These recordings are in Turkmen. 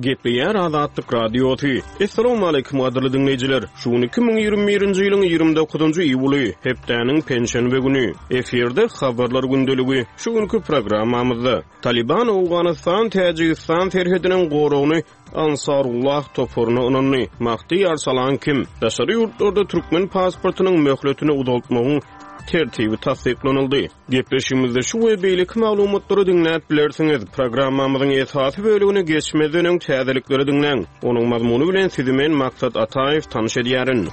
Gepleýär Azatlyk radiosy. Assalamu alaykum gaderli dinleýijiler. Şu 2021-nji ýylyň 29-njy iýuly hepdäniň penşenbe güni. Eferde habarlar gündeligi. Şu günkü programmamyzda Taliban Awganistan Täjikistan terhediniň gorawyny Ansarullah toporuna onanny. Mahdi Arsalan kim? Daşary ýurtlarda türkmen pasportynyň möhletini uzaltmagyň tertibi tasdiklanyldy. Gepleşimizde şu we beýleki maglumatlary dinläp bilersiňiz. Programmamyzyň esasy bölügine geçmeden öň täzelikleri dinleň. Onuň mazmuny bilen sizi men Maksat Ataýew tanyş edýärin.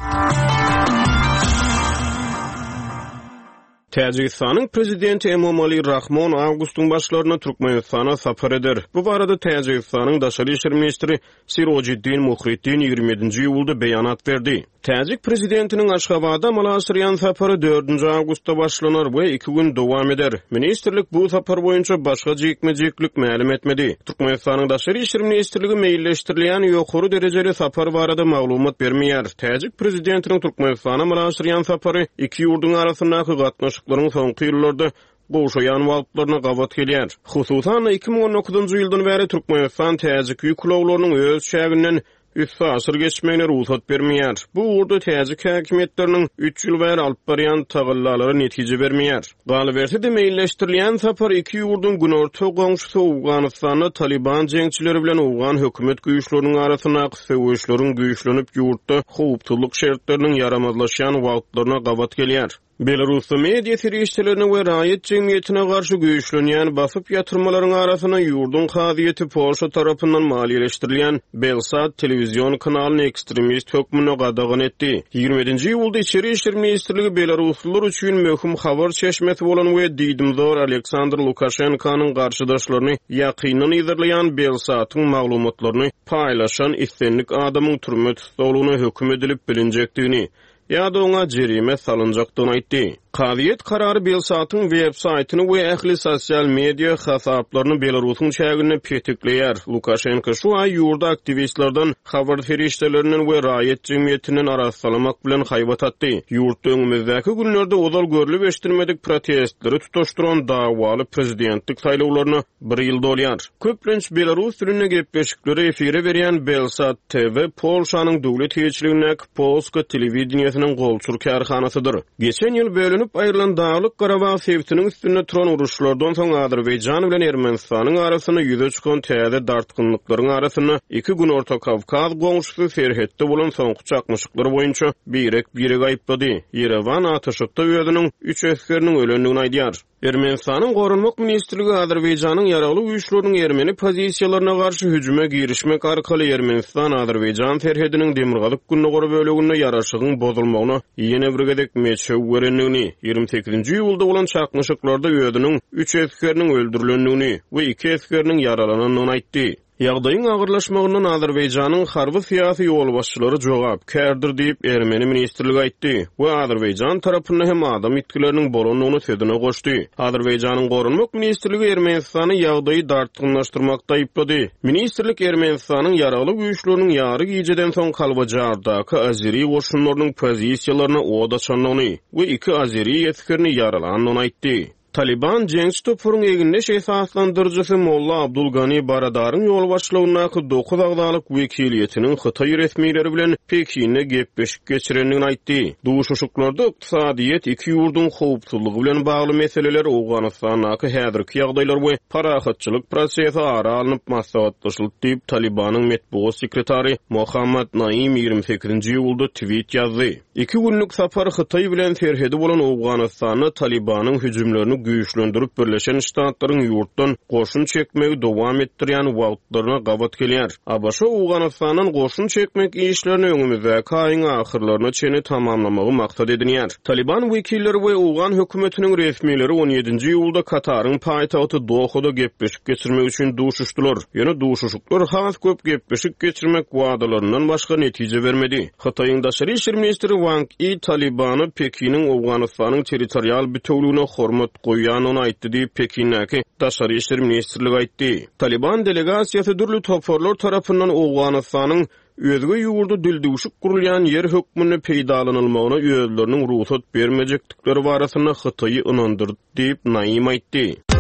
Täjikistanyň prezidenti Emomali Rahmon awgustyň başlaryna Türkmenistana sapar eder. Bu barada Täjikistanyň daşary işler ministri Sirojiddin Muhriddin 27-nji ýylda beýanat berdi. Täjik prezidentiniň Aşgabada Malasyryan sapary 4-nji awgustda başlanar we 2 gün dowam eder. Ministrlik bu sapar boýunça başga jekmejeklik ma'lum etmedi. Türkmenistanyň daşary işler ministrligi meýilleşdirilýän ýokary derejeli sapar barada maglumat bermeýär. Täjik prezidentiniň Türkmenistana Malasyryan sapary iki ýurduň arasyndaky gatnaşyklaryň soňky ýyllarda goşaýan wagtlaryna gawat gelýär. Hususan 2019-njy ýyldan bäri Türkmenistan täjik ýüklawlarynyň öz şäginden 3 asyr geçmegine ruhsat bermeýär. Bu urda täjik häkimetleriniň 3 ýyl bäri alyp barýan tagallary netije bermeýär. Galaberse de meýilleşdirilýän sapar iki ýurduň günorta goňşusy Awganystanyň Taliban jeňçileri bilen Awgan hökümet güýçleriniň arasyndaky söwüşleriň güýçlenip ýurtda howpsuzlyk şertleriniň yaramazlaşýan wagtlaryna gawat gelýär. Belarusda media serişçilerine we raýat jemgyýetine garşy güýçlenýän basyp ýatyrmalaryň arasyna ýurdun hadyýeti Polşa tarapyndan maliýeleşdirilýän Belsat telewizion kanalyny ekstremist hökmüne gadagan etdi. 27-nji ýylda Içeri işler ministrligi Belaruslylar üçin möhüm habar çeşmesi bolan we diýdimzor Aleksandr Lukashenkanyň garşydaşlaryny ýakynyn ýerleýän Belsatyň maglumatlaryny paýlaşan islenlik adamyň türme tutulmagyna hökm edilip bilinjekdigini ýa-da oňa jerime salynjakdygyny aýtdy. Kavyet kararı Belsatyň web saytyny we ähli sosial media hasaplaryny Belarusyň şäherine petikleýär. Lukashenko şu ay ýurda aktivistlerden habar ferişdelerinin we raýat jemgyýetiniň arasalamak bilen haýbat atdy. Ýurtda öňümüzdäki günlerde ozal görülip eşdirmedik protestleri tutaşdyran dawaly prezidentlik saýlawlaryny 1 ýyl dolýar. Köplenç Belarus türüne gepleşikleri efire berýän Belsat TV Polşanyň döwlet heçiligindäki Polska telewizionynyň golçur karhanasydyr. Geçen ýyl bölünüp aýrylan Dağlyk Garabağ sevtiniň üstüne turan uruşlardan soň Azerbaýjan bilen Ermenistanyň arasyna ýüze çykan täze dartgynlyklaryň arasyna 2 gün Orta Kavkaz goňşusy serhetde bolan soňky çakmyşyklar boýunça birek aýyplady. Yerevan ataşykda özüniň 3 eskeriniň ölendigini aýdýar. Ermenistanyň Gorunmak ministrligi Azerbaýjanyň ýaraly güýçleriniň Ermeni pozisiýalaryna garşy hüjüme girişmek arkaly Ermenistan Azerbaýjan terhediniň demirgalyk günnägori bölегine ýaraşygyň bozulmagyna ýene bir gedek meçe werendigini 28-nji ýylda bolan çakmyşyklarda özüniň 3 eskeriniň öldürilendigini we 2 eskeriniň yaralananyny aýtdy. Ýagdaýyň agyrlaşmagyndan Azerbaýjanyň harby syýasy ýolbaşçylary jogap kärdir diýip Ermeni ministrligi aýtdy we Azerbaýjan tarapyndan hem adam itkileriniň bolanyny sözüne goşdy. Azerbaýjanyň Gorunmak ministrligi Ermenistany ýagdaýy dartgynlaşdyrmakda aýplady. Ministrlik Ermenistanyň ýaraly güýçleriniň ýary gijeden soň Kalbajardaky Azeri goşunlarynyň pozisiýalaryna oda çanlygyny we 2 Azeri eskerini yaralanyny aýtdy. Taliban jeňçi topuryň eginde esaslandyrjysy Molla Abdulgani Baradaryň ýolbaşçylygyna 9 agdalyk wekiliýetiniň Hytaý resmiýetleri bilen Pekinne gepleşik geçirendigini aýtdy. Duşuşuklarda ykdysadyýet iki ýurduň howpsuzlygy bilen bagly meseleler Awganystanyň häzirki ýagdaýlar we parahatçylyk prosesi ara alınıp maslahatlaşylyp diýip Talibanyň metbuat sekretary Mohammad Naim 28-nji ýylda tweet ýazdy. 2 günlük sapar Hytaý bilen terhedi bolan Awganystanyň Talibanyň hüjümlerini güýçlendirip Birleşen Ştatlaryň ýurtdan goşun çekmegi dowam etdirýän wagtlaryna gawat gelýär. Abaşa Awganystanyň goşun çekmek işlerini öňümüzdäki aýyň ahyrlaryna çeni tamamlamagy maksat edilýär. Taliban wekilleri we Awgan hökümetiniň resmiýetleri 17-nji ýylda Kataryň paýtagty Dohada gepleşik geçirmek üçin duşuşdylar. Ýöne duşuşuklar has köp gepleşik geçirmek wagdalaryndan başga netije bermedi. Hytaýyň daşary işler ministri Wang Yi Talibany Pekiniň Awganystanyň territorial bütünlüğine hormat goýanyny aýtdy diýip Pekinnäki daşary işler ministrligi aýtdy. Taliban delegasiýasy dürli toporlar tarapyndan Awganystanyň özüge ýurda dildişik gurulýan ýer hökmüne peýdalanylmagyna özleriniň ruhsat bermejekdikleri barasyna Hytaýy ynandyrdy diýip Naim aýtdy.